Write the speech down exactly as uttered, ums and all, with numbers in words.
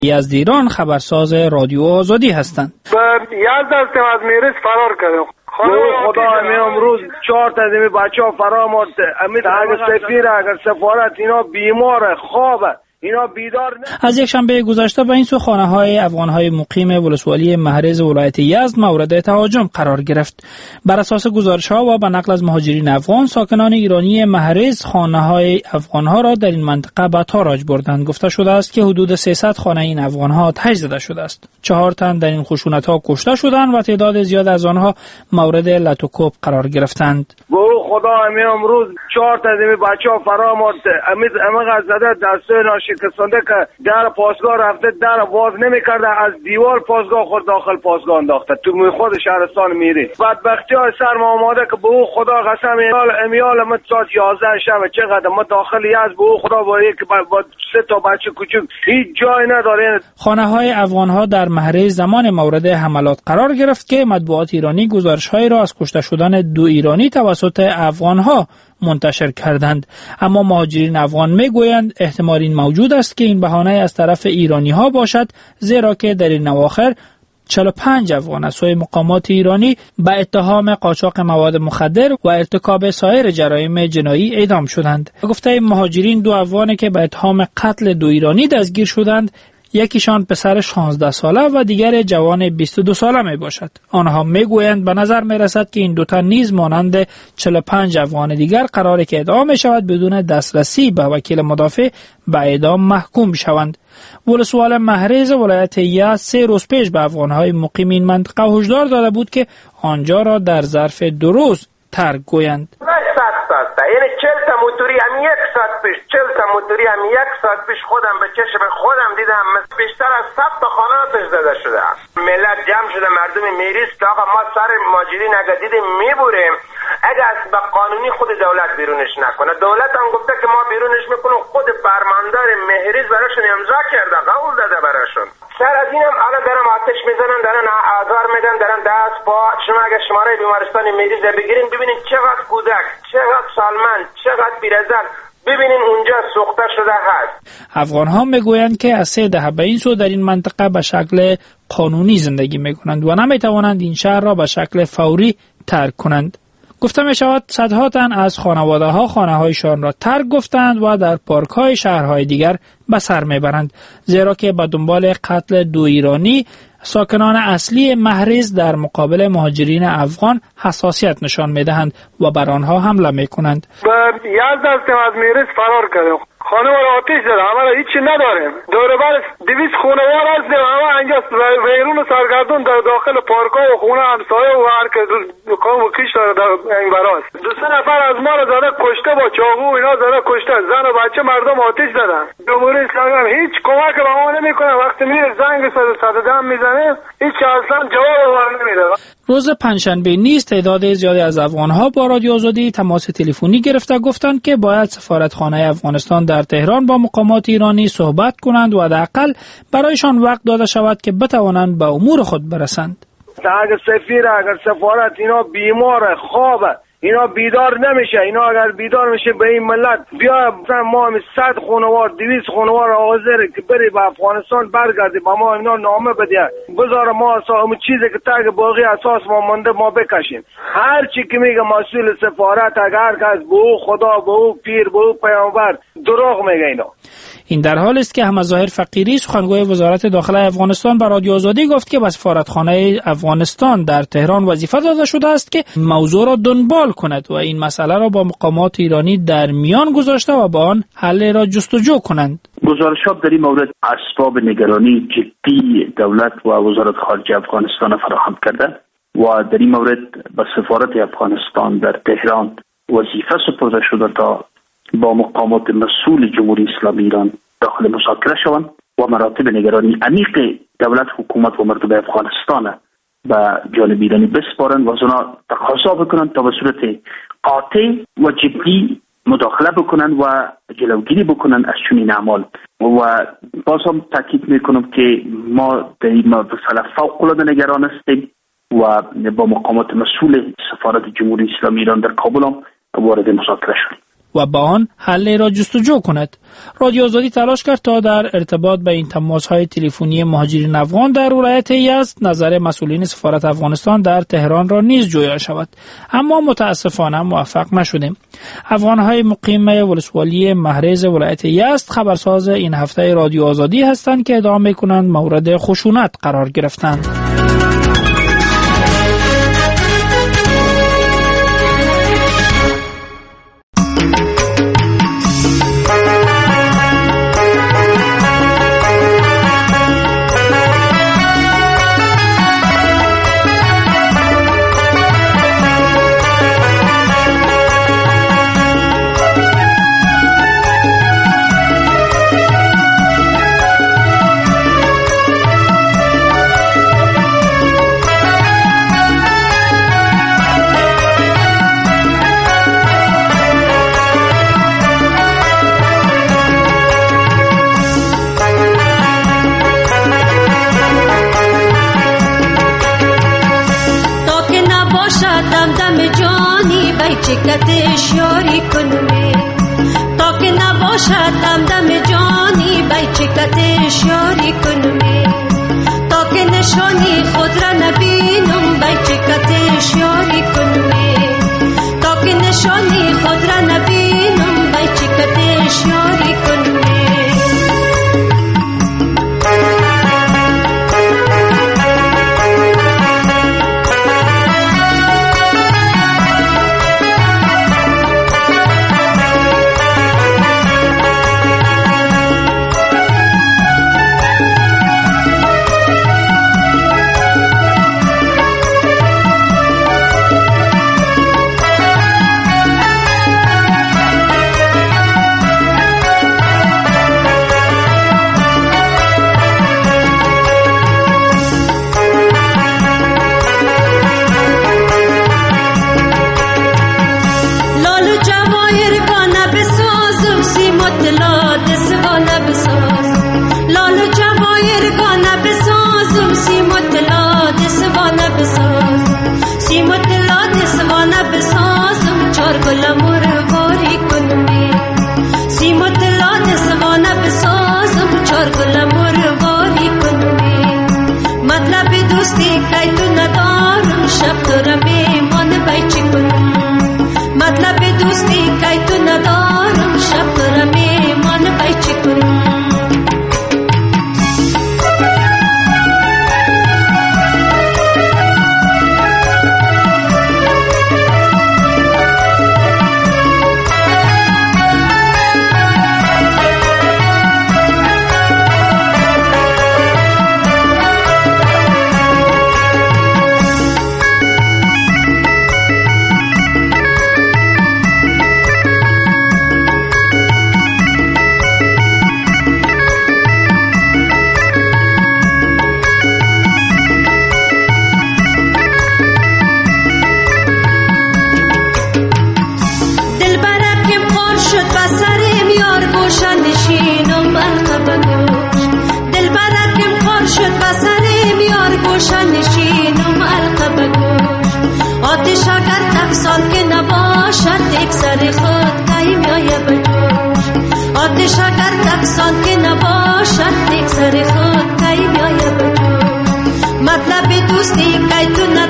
یزدیران خبرساز رادیو آزادی هستند. یزد هستم، از میرس فرار کردم. خدا همین امروز چهار تا از این بچه ها فرار مرد. امید اگر سفیر اگر سفارت اینا بیمار خوابه، اینا بیدار نه. از یک شنبه گذشته به این سو خانه های افغان های مقیم ولسوالی مهرز ولایت یزد مورد تهاجم قرار گرفت. بر اساس گزارش ها و به نقل از مهاجرین افغان، ساکنان ایرانی مهرز خانه های افغان ها را در این منطقه به تاراج بردند. گفته شده است که حدود سیصد خانه این افغان ها آتش زده شده است. چهار تن در این خشونت ها کشته شدند و تعداد زیاد از آنها مورد لطوکوب قرار گرفتند. خدا همین امروز چهار تا از این بچه ها فرار مرد. امید امید زده دستای شکستانده که در پاسگاه رفته، در باز نمیکرده، از دیوار پاسگاه خود داخل پاسگاه انداخته تو خود شهرستان میری. بدبختی های سر ما آماده که به او خدا قسم امیال ما ساعت یازده شب چقدر ما داخل یزد به او خدا با یک با سه تا بچه کوچک هیچ جای نداره. خانه های افغان ها در مهرز زمان مورد حملات قرار گرفت که مطبوعات ایرانی گزارش های را از کشته شدن دو ایرانی توسط افغان ها منتشر کردند. اما مهاجرین افغان میگویند احتمال این موجود است که این بهانه از طرف ایرانی ها باشد، زیرا که در این اواخر چهل و پنج افغان از سوی مقامات ایرانی به اتهام قاچاق مواد مخدر و ارتکاب سایر جرایم جنایی اعدام شدند. گفته مهاجرین دو افغانی که به اتهام قتل دو ایرانی دستگیر شدند، یکیشان پسر شانزده ساله و دیگر جوان بیست و دو ساله می باشد. آنها می گویند به نظر می رسد که این دوتا نیز مانند چهل و پنج افغان دیگر قراره که اعدام می شود بدون دسترسی به وکیل مدافع به اعدام محکوم شوند. ولسوال مهرز ولایت یزد سه روز پیش به افغانهای مقیم این منطقه هشدار داده بود که آنجا را در ظرف دو روز ترک گویند. یعنی چهل تا موتوری هم یک ساعت پیش چهل تا موتوری هم یک ساعت پیش خودم به چشم خودم دیدم بیشتر از صد تا خانه آتش زده شده. ملت جمع شده، مردم میریز که آقا ما سر مهاجرین اگه دیدیم میبوریم، اگه از به قانونی خود دولت بیرونش نکنه. دولت هم گفته که ما بیرونش میکنیم، خود فرماندار مهریز براشون امضا کرده، قول داده براشون. سر از اینم حالا دارن آتش میزنن، دارن آزار میدن، دارن دست پا. شما اگه شماره بیمارستان مریض بگیرین ببینین چقدر کودک، چقدر سالمند، چقدر بیرزن ببینین اونجا سوخته شده هست. افغان ها میگویند که از سه دهه به این سو در این منطقه به شکل قانونی زندگی میکنند و نمیتوانند این شهر را به شکل فوری ترک کنند. گفته می شود صدها تن از خانواده ها خانه هایشان را ترک گفتند و در پارک های شهرهای دیگر به سر می برند، زیرا که به دنبال قتل دو ایرانی ساکنان اصلی مهرز در مقابل مهاجرین افغان حساسیت نشان می دهند و بر آنها حمله می کنند. یزد هستم، از میرس فرار کردم. خانه ما را آتش زده، همه را هیچی نداریم. دور بر دویست خانوار هستیم، همه اینجا ویرون و سرگردون در داخل پارک‌ها و خونه همسایه و هر که دکان و کیش داره در این براست. دو سه نفر از ما را زده کشته، با چاقو اینا زده کشته، زن و بچه مردم آتش زدن. جمهوری اسلامی هیچ کمک به ما نمیکنه. وقتی میره زنگ صد و ده میزنه هیچ اصلا جواب ما نمیده. روز پنجشنبه نیز تعداد زیادی از افغان‌ها با رادیو آزادی تماس تلفنی گرفته گفتند که باید سفارتخانه افغانستان در تهران با مقامات ایرانی صحبت کنند و حداقل برایشان وقت داده شود که بتوانند به امور خود برسند. اگر سفیر اگر سفارت اینا بیمار خوابه، اینا بیدار نمیشه. اینا اگر بیدار میشه به این ملت بیا مثلا ما هم صد خانوار دویست خانوار حاضر که بری به افغانستان برگردی، با ما اینا نامه بده، بذار ما اون چیزی که تاگ باقی اساس ما مونده ما بکشیم. هر چی که میگه مسئول سفارت اگر کس به او خدا، به او پیر، به او پیامبر دروغ میگه. اینا این در حال است که احمد ظاهر فقیری سخنگوی وزارت داخله افغانستان به رادیو آزادی گفت که به سفارتخانه افغانستان در تهران وظیفه داده شده است که موضوع را دنبال کند و این مسئله را با مقامات ایرانی در میان گذاشته و با آن حل را جستجو کنند. گزارشات در این مورد اسباب نگرانی جدی دولت و وزارت خارجه افغانستان فراهم کرده و در این مورد به سفارت افغانستان در تهران وظیفه سپرده شده تا با مقامات مسئول جمهوری اسلامی ایران داخل مذاکره شوند و مراتب نگرانی عمیق دولت، حکومت و مردم افغانستان به جانب ایرانی بسپارند و از اونا تقاضا بکنند تا به صورت قاطع و جدی مداخله بکنند و جلوگیری بکنند از چنین اعمال. و باز هم تاکید میکنم که ما در این مسئله فوق العاده نگران هستیم و با مقامات مسئول سفارت جمهوری اسلامی ایران در کابل هم وارد مذاکره شدیم. و با آن حل را جستجو کند. رادیو آزادی تلاش کرد تا در ارتباط به این تماس‌های تلفنی مهاجرین افغان در ولایت یزد نظر مسئولین سفارت افغانستان در تهران را نیز جویا شود، اما متاسفانه موفق نشدیم. افغان‌های مقیم ولسوالی مهرز ولایت یزد خبرساز این هفته رادیو آزادی هستند که ادعا می‌کنند مورد خشونت قرار گرفتند. چکتش یاری کنه تا که نباشد همدم جانی بای چکتش یاری کنه تا که نشانی خود را نبینم بای چکتش یاری کنه تا که نشانی خود را نبینم بای چکتش یاری کنه. मतलब दोस्ती कई